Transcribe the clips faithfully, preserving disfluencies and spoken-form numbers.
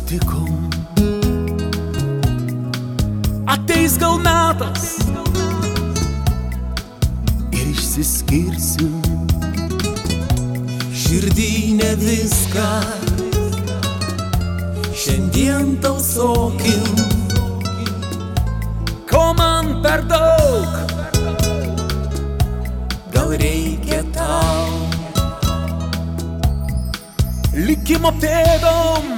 susitikom. Ateis gal metas ir išsiskirsim. Širdį ne viską šiandien tausokim. Ko man per daug, gal reikia tau. Likimo pėdom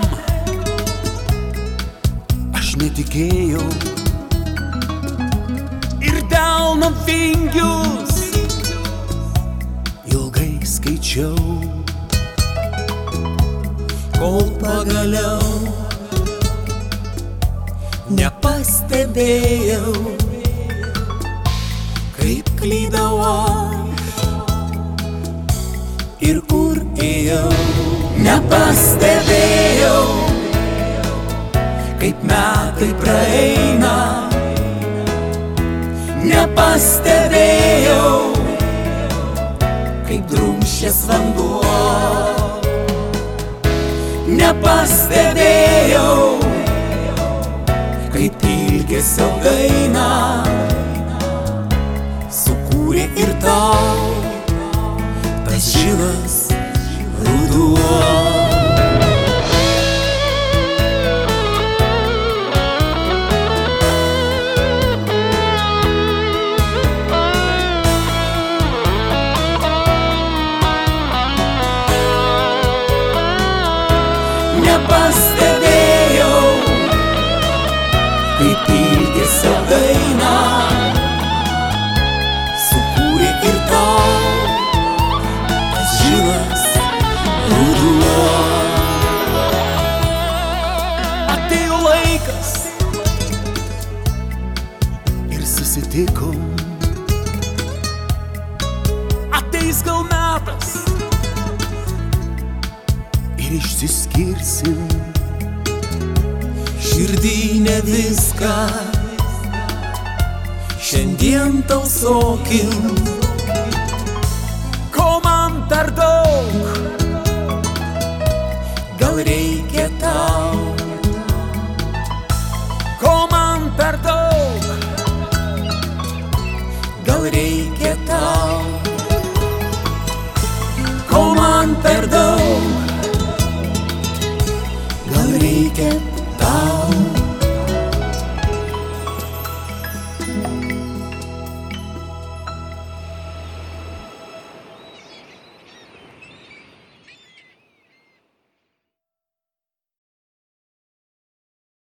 aš netikėjau ir delno vingius ilgai skaičiau, kol pagaliau nepastebėjau, kaip klydau aš ir kur ėjau. Nepastebėjau, kaip metai praeina. Nepastebėjau, kaip drumsčias vanduo. Nepastebėjau, kaip ilgesio dainą sukūrė ir tau tas žilas ruduo. Nepastebėjau, kaip ilgesio dainą sukūrė ir tau tas žilas ruduo. Atėjo laikas ir susitikom. Ateis gal metas ir išsiskirsim. Širdį ne viską šiandien tausokim. Ko man per daug, gal reikia tau. ko man per daug, gal reikia tau. Ko man per daug.